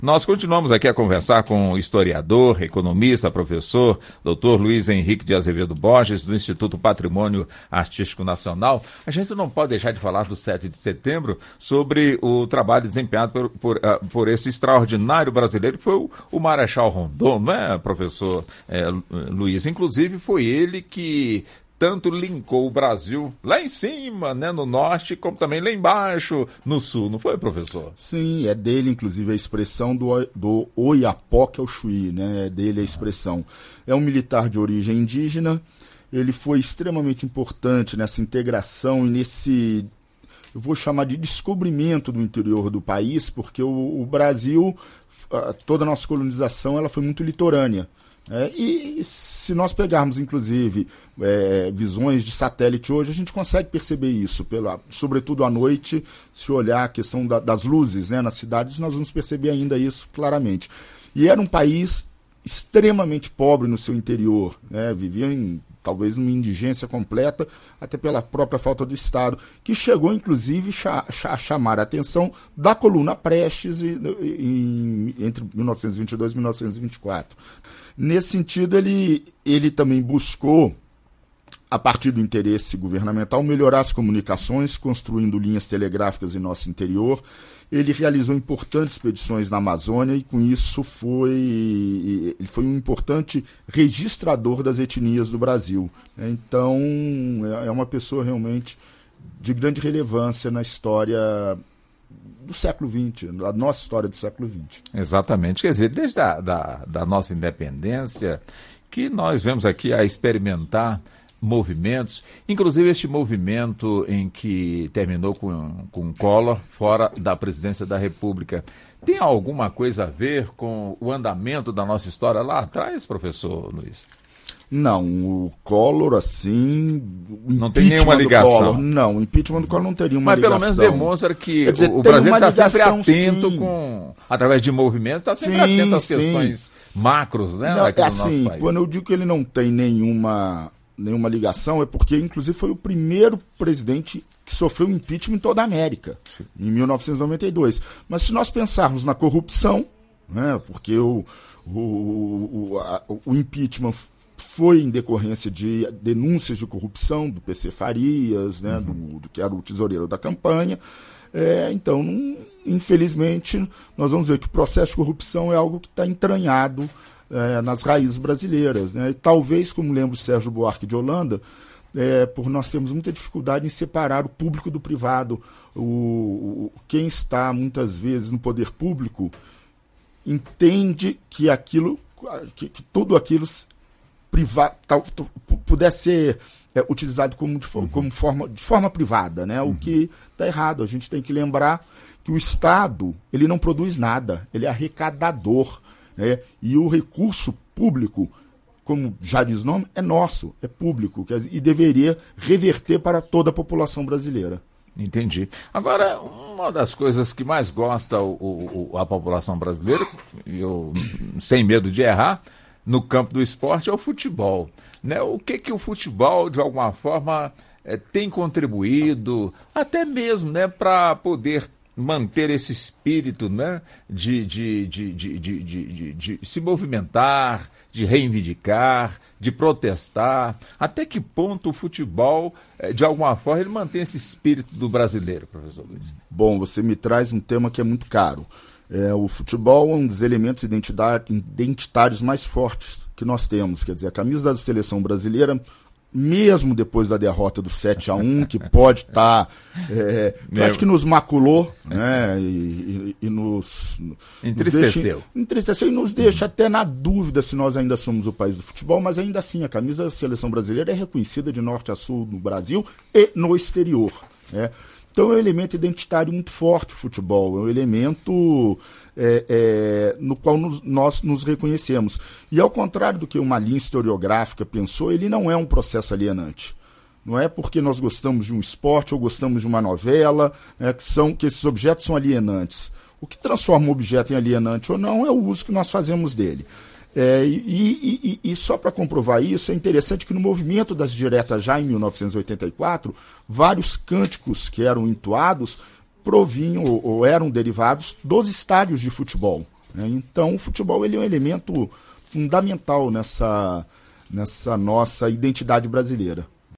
Nós continuamos aqui a conversar com o historiador, economista, professor, doutor Luiz Henrique de Azevedo Borges, do Instituto Patrimônio Artístico Nacional. A gente não pode deixar de falar do 7 de setembro, sobre o trabalho desempenhado por esse extraordinário brasileiro, que foi o Marechal Rondon, não é, professor Luiz? Inclusive, foi ele que tanto linkou o Brasil lá em cima, né, no norte, como também lá embaixo, no sul, não foi, professor? Sim, é dele, inclusive, a expressão do Oiapoque ao Chuí, né, é dele a expressão. É um militar de origem indígena, ele foi extremamente importante nessa integração e nesse, eu vou chamar de descobrimento do interior do país, porque o Brasil, toda a nossa colonização, ela foi muito litorânea. E se nós pegarmos, inclusive, visões de satélite hoje, a gente consegue perceber isso, sobretudo à noite, se olhar a questão das luzes, né, nas cidades, nós vamos perceber ainda isso claramente. E era um país extremamente pobre no seu interior, né, vivia talvez numa indigência completa, até pela própria falta do Estado, que chegou, inclusive, a chamar a atenção da coluna Prestes entre 1922 e 1924. Nesse sentido, ele também buscou, a partir do interesse governamental, melhorar as comunicações, construindo linhas telegráficas em nosso interior. Ele realizou importantes expedições na Amazônia e, com isso, ele foi um importante registrador das etnias do Brasil. Então, é uma pessoa realmente de grande relevância na história do século XX, a nossa história do século XX. Exatamente. Quer dizer, desde da nossa independência, que nós vemos aqui a experimentar movimentos, inclusive este movimento em que terminou com Collor fora da presidência da República. Tem alguma coisa a ver com o andamento da nossa história lá atrás, professor Luiz? Não, o Collor, assim... Não tem nenhuma ligação. Não, o impeachment do Collor não teria uma ligação. Mas pelo menos demonstra que o Brasil está sempre atento através de movimentos, está sempre atento às questões macros, né, não, aqui do nosso país. Quando eu digo que ele não tem nenhuma ligação, é porque, inclusive, foi o primeiro presidente que sofreu impeachment em toda a América, em 1992. Mas se nós pensarmos na corrupção, né, porque o impeachment foi em decorrência de denúncias de corrupção do PC Farias, né, do que era o tesoureiro da campanha. Então, infelizmente, nós vamos ver que o processo de corrupção é algo que está entranhado nas raízes brasileiras, né? E talvez, como lembra o Sérgio Buarque de Holanda, por nós temos muita dificuldade em separar o público do privado. Quem está, muitas vezes, no poder público entende que tudo aquilo pudesse ser utilizado de forma privada, né? O que está errado. A gente tem que lembrar que o Estado ele não produz nada, ele é arrecadador. E o recurso público, como já diz o nome, é nosso, é público, e deveria reverter para toda a população brasileira. Entendi. Agora, uma das coisas que mais gosta a população brasileira, eu sem medo de errar, no campo do esporte é o futebol, né? O que o futebol, de alguma forma, tem contribuído, até mesmo, né, para poder manter esse espírito, né, de se movimentar, de reivindicar, de protestar. Até que ponto o futebol, de alguma forma, ele mantém esse espírito do brasileiro, professor Luiz? Bom, você me traz um tema que é muito caro. O futebol é um dos elementos identitários mais fortes que nós temos. Quer dizer, a camisa da seleção brasileira, mesmo depois da derrota do 7-1, que pode estar... acho que nos maculou, né, e nos entristeceu. Entristeceu e nos deixa até na dúvida se nós ainda somos o país do futebol, mas ainda assim a camisa da seleção brasileira é reconhecida de norte a sul no Brasil e no exterior, né? Então é um elemento identitário muito forte o futebol, é um elemento no qual nós nos reconhecemos. E ao contrário do que uma linha historiográfica pensou, ele não é um processo alienante. Não é porque nós gostamos de um esporte ou gostamos de uma novela, né, que esses objetos são alienantes. O que transforma um objeto em alienante ou não é o uso que nós fazemos dele. E só para comprovar isso, é interessante que no movimento das diretas, já em 1984, vários cânticos que eram entoados provinham ou eram derivados dos estádios de futebol. né? Então o futebol ele é um elemento fundamental nessa nossa identidade brasileira.